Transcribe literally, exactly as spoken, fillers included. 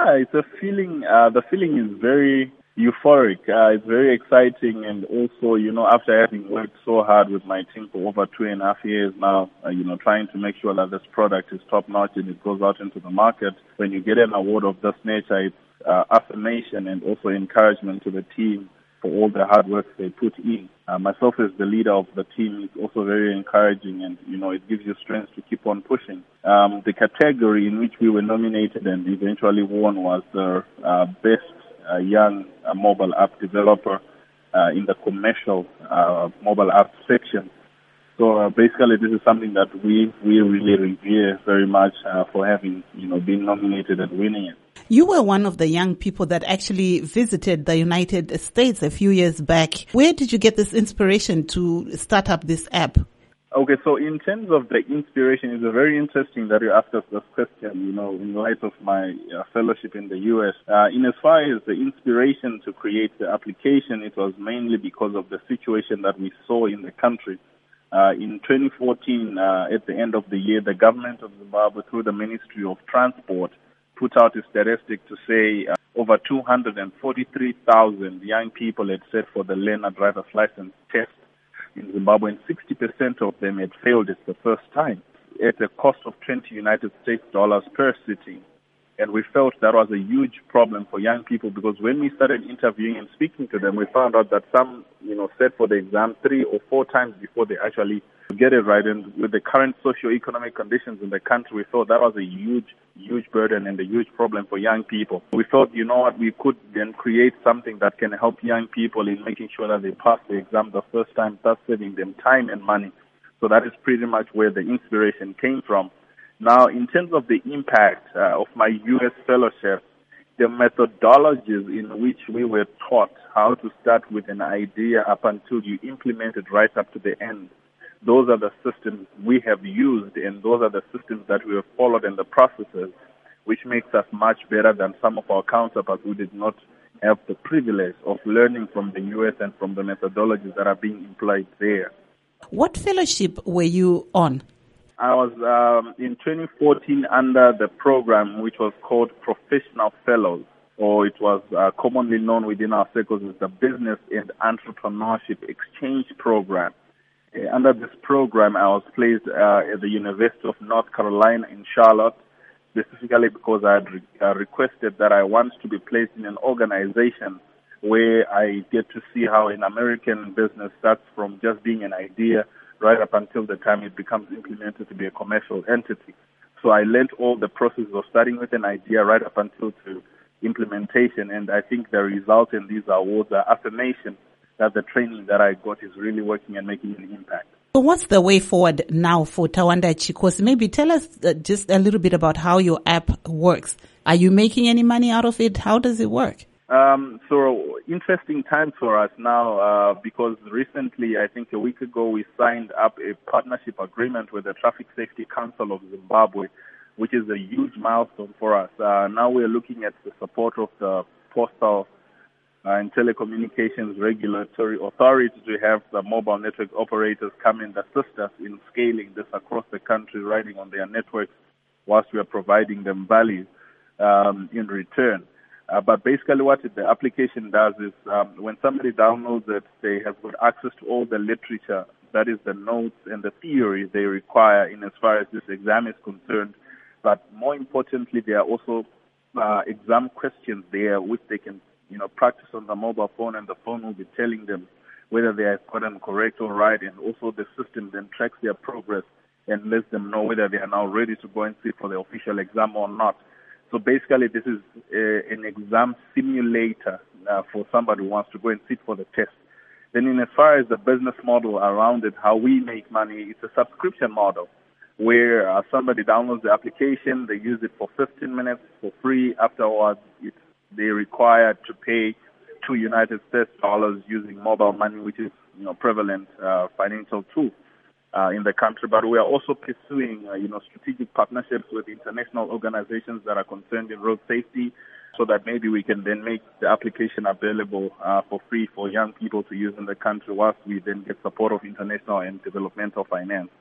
Yeah, it's a feeling. Uh, the feeling is very euphoric. Uh, it's very exciting, and also, you know, after having worked so hard with my team for over two and a half years now, uh, you know, trying to make sure that this product is top notch and it goes out into the market. When you get an award of this nature, it's uh, affirmation and also encouragement to the team for all the hard work they put in. Uh, myself as the leader of the team is also very encouraging, and, you know, it gives you strength to keep on pushing. Um, the category in which we were nominated and eventually won was the uh, best uh, young uh, mobile app developer uh, in the commercial uh, mobile app section. So uh, basically, this is something that we, we really revere very much uh, for having, you know, been nominated and winning it. You were one of the young people that actually visited the United States a few years back. Where did you get this inspiration to start up this app? Okay, so in terms of the inspiration, it's very interesting that you asked us this question, you know, in light of my uh, fellowship in the U S. Uh, in as far as the inspiration to create the application, it was mainly because of the situation that we saw in the country. Uh, in twenty fourteen, uh, at the end of the year, the government of Zimbabwe, through the Ministry of Transport, put out a statistic to say uh, over two hundred forty-three thousand young people had set for the learner driver's license test in Zimbabwe, and sixty percent of them had failed it the first time at a cost of twenty United States dollars per sitting. And we felt that was a huge problem for young people, because when we started interviewing and speaking to them, we found out that some, you know, sat for the exam three or four times before they actually get it right. And with the current socio-economic conditions in the country, we thought that was a huge, huge burden and a huge problem for young people. We thought, you know what, we could then create something that can help young people in making sure that they pass the exam the first time, thus saving them time and money. So that is pretty much where the inspiration came from. Now, in terms of the impact uh, of my U S fellowship, the methodologies in which we were taught how to start with an idea up until you implement it right up to the end, those are the systems we have used, and those are the systems that we have followed in the processes, which makes us much better than some of our counterparts who did not have the privilege of learning from the U S and from the methodologies that are being employed there. What fellowship were you on? I was um, in twenty fourteen under the program which was called Professional Fellows, or it was uh, commonly known within our circles as the Business and Entrepreneurship Exchange Program. Uh, under this program, I was placed uh, at the University of North Carolina in Charlotte, specifically because I had re- uh, requested that I want to be placed in an organization where I get to see how an American business starts from just being an idea right up until the time it becomes implemented to be a commercial entity. So I learned all the process of starting with an idea right up until to implementation, and I think the result in these awards are affirmation that the training that I got is really working and making an impact. So what's the way forward now for Tawanda Chikosi? Maybe tell us uh, just a little bit about how your app works. Are you making any money out of it? How does it work? Um, so interesting times for us now uh, because recently, I think a week ago, we signed up a partnership agreement with the Traffic Safety Council of Zimbabwe, which is a huge milestone for us. Uh, now we're looking at the support of the Postal uh, and Telecommunications Regulatory Authority to have the mobile network operators come and assist us in scaling this across the country, riding on their networks, whilst we are providing them value um, in return. Uh, but basically what the application does is um, when somebody downloads it, they have got access to all the literature, that is the notes and the theory they require in as far as this exam is concerned. But more importantly, there are also uh, exam questions there which they can, you know, practice on the mobile phone, and the phone will be telling them whether they have gotten correct or right, and also the system then tracks their progress and lets them know whether they are now ready to go and sit for the official exam or not. So basically, this is a, an exam simulator uh, for somebody who wants to go and sit for the test. Then in as far as the business model around it, how we make money, it's a subscription model where uh, somebody downloads the application, they use it for fifteen minutes for free. Afterwards, it's, they're required to pay two United States dollars using mobile money, which is, you know, prevalent uh, financial tool Uh, in the country. But we are also pursuing, uh, you know, strategic partnerships with international organizations that are concerned in road safety, so that maybe we can then make the application available uh, for free for young people to use in the country, whilst we then get support of international and developmental finance.